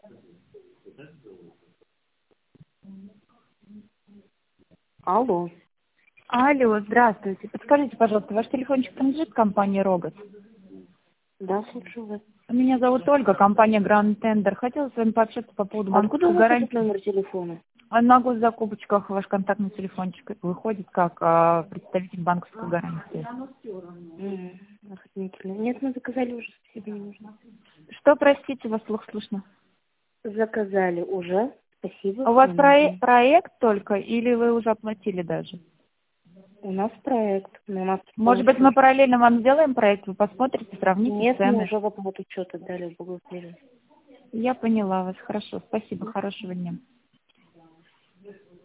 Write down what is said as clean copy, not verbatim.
Алло. Алло, здравствуйте. Подскажите, пожалуйста, ваш телефончик принадлежит компании «Рогос»? Да, слушаю вас. Меня зовут Ольга, компания «Гранд Тендер». Хотела с вами пообщаться по поводу Откуда у банковской вас этот гарантии. номер телефона? А на госзакупочках ваш контактный телефончик выходит как представитель банковской гарантии. Охотнительно. Нет, мы заказали уже, спасибо, не нужно. Что, простите, вас плохо слышно? Заказали уже, спасибо. А у вас не нужно. проект только или вы уже оплатили даже? У нас проект, но у нас Может быть, мы параллельно вам сделаем проект, вы посмотрите, сравните Нет, мы цены. уже в оплату учета дали в бухгалтерию. Я поняла вас, хорошо, спасибо, хорошего дня.